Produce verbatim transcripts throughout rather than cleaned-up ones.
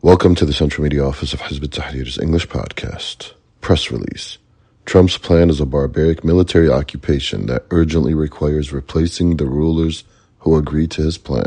Welcome to the Central Media Office of Hizb ut-Tahrir's English podcast. Press release. Trump's plan is a barbaric military occupation that urgently requires replacing the rulers who agreed to his plan.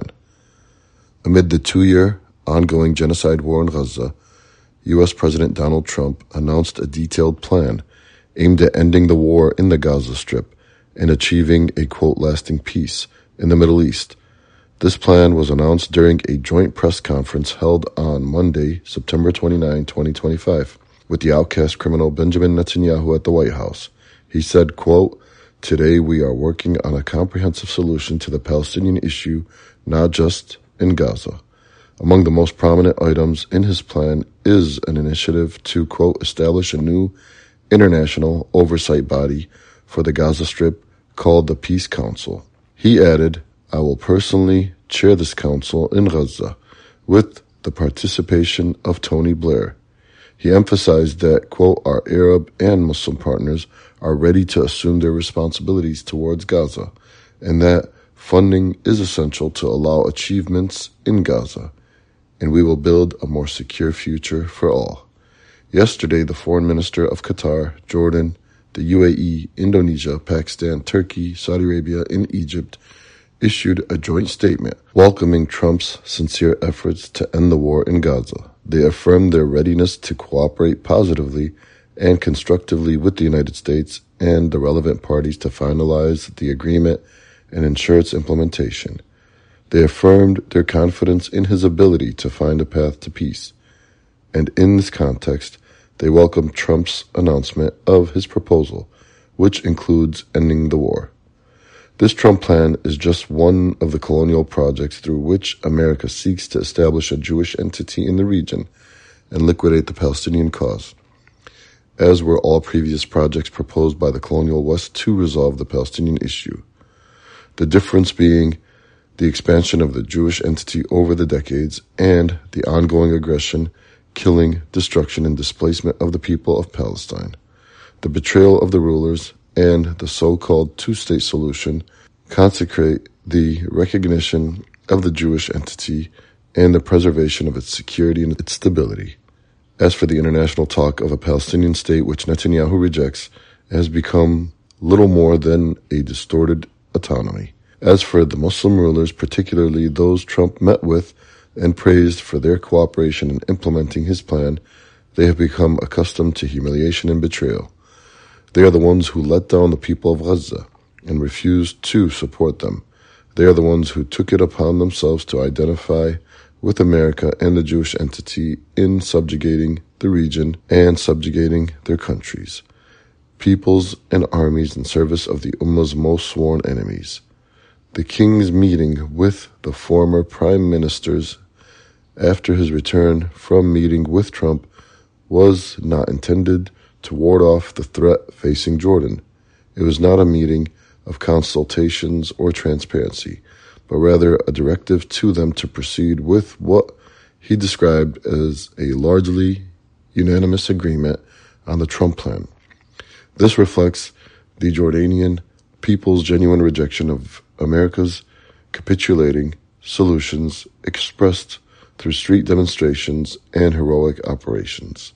Amid the two-year ongoing genocide war in Gaza, U S President Donald Trump announced a detailed plan aimed at ending the war in the Gaza Strip and achieving a, quote, lasting peace in the Middle East. This plan was announced during a joint press conference held on Monday, September twenty-ninth, twenty twenty-five, with the outcast criminal Benjamin Netanyahu at the White House. He said, quote, "Today we are working on a comprehensive solution to the Palestinian issue, not just in Gaza." Among the most prominent items in his plan is an initiative to, quote, establish a new international oversight body for the Gaza Strip called the Peace Council. He added, "I will personally chair this council in Gaza with the participation of Tony Blair." He emphasized that, quote, "our Arab and Muslim partners are ready to assume their responsibilities towards Gaza, and that funding is essential to allow achievements in Gaza, and we will build a more secure future for all." Yesterday, the foreign minister of Qatar, Jordan, the U A E, Indonesia, Pakistan, Turkey, Saudi Arabia, and Egypt issued a joint statement welcoming Trump's sincere efforts to end the war in Gaza. They affirmed their readiness to cooperate positively and constructively with the United States and the relevant parties to finalize the agreement and ensure its implementation. They affirmed their confidence in his ability to find a path to peace. And in this context, they welcomed Trump's announcement of his proposal, which includes ending the war. This Trump plan is just one of the colonial projects through which America seeks to establish a Jewish entity in the region and liquidate the Palestinian cause, as were all previous projects proposed by the colonial West to resolve the Palestinian issue. The difference being the expansion of the Jewish entity over the decades and the ongoing aggression, killing, destruction, and displacement of the people of Palestine. The betrayal of the rulers and the so-called two-state solution consecrate the recognition of the Jewish entity and the preservation of its security and its stability. As for the international talk of a Palestinian state, which Netanyahu rejects, it has become little more than a distorted autonomy. As for the Muslim rulers, particularly those Trump met with and praised for their cooperation in implementing his plan, they have become accustomed to humiliation and betrayal. They are the ones who let down the people of Gaza and refused to support them. They are the ones who took it upon themselves to identify with America and the Jewish entity in subjugating the region and subjugating their countries, peoples and armies in service of the Ummah's most sworn enemies. The king's meeting with the former prime ministers after his return from meeting with Trump was not intended to ward off the threat facing Jordan. It was not a meeting of consultations or transparency, but rather a directive to them to proceed with what he described as a largely unanimous agreement on the Trump plan. This reflects the Jordanian people's genuine rejection of America's capitulating solutions expressed through street demonstrations and heroic operations.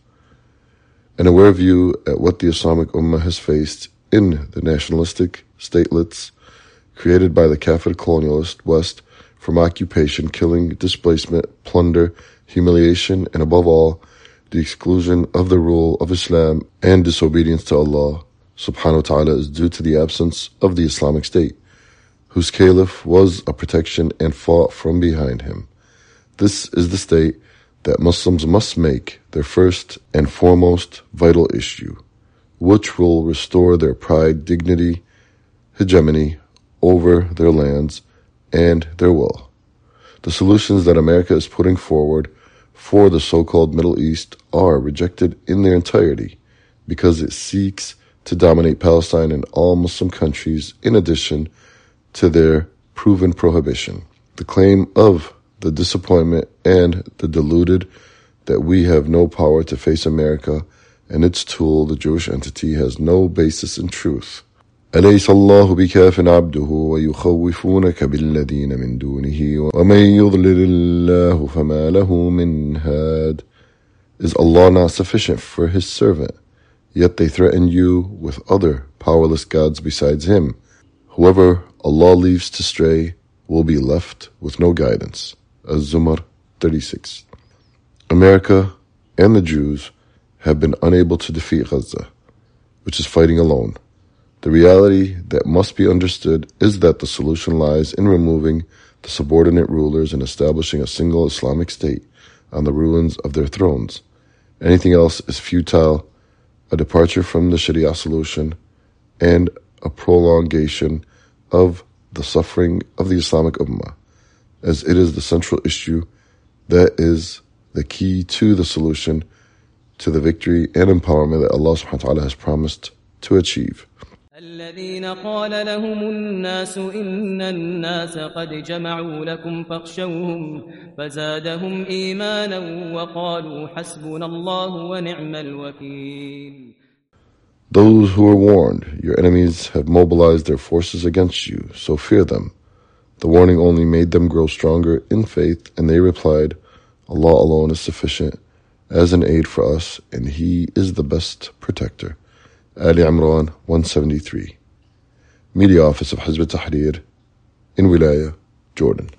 An aware view at what the Islamic Ummah has faced in the nationalistic statelets created by the Kafir colonialist West from occupation, killing, displacement, plunder, humiliation, and above all, the exclusion of the rule of Islam and disobedience to Allah subhanahu wa ta'ala is due to the absence of the Islamic State, whose caliph was a protection and fought from behind him. This is the state that Muslims must make their first and foremost vital issue, which will restore their pride, dignity, hegemony over their lands and their will. The solutions that America is putting forward for the so-called Middle East are rejected in their entirety because it seeks to dominate Palestine and all Muslim countries in addition to their proven prohibition. The claim of the disappointment and the deluded that we have no power to face America and its tool, the Jewish entity, has no basis in truth. أليس الله بكاف عبده ويخوفونك بالذين من دونه ومن يضلل الله فما له من هاد Is Allah not sufficient for His servant? Yet they threaten you with other powerless gods besides Him. Whoever Allah leaves to stray will be left with no guidance. Az-Zumar thirty-six. America and the Jews have been unable to defeat Gaza, which is fighting alone. The reality that must be understood is that the solution lies in removing the subordinate rulers and establishing a single Islamic state on the ruins of their thrones. Anything else is futile, a departure from the Sharia solution, and a prolongation of the suffering of the Islamic Ummah, as it is the central issue that is the key to the solution to the victory and empowerment that Allah subhanahu wa ta'ala has promised to achieve. الذين قال لهم الناس إن الناس قد جمعوا لكم فاخشوهم فزادهم إيمانا وقالوا حسبنا الله ونعم الوكيل. Those who were warned, your enemies have mobilized their forces against you, so fear them. The warning only made them grow stronger in faith, and they replied, Allah alone is sufficient as an aid for us, and He is the best protector. Ali Imran one seventy-three. Media Office of Hizb ut-Tahrir in Wilaya, Jordan.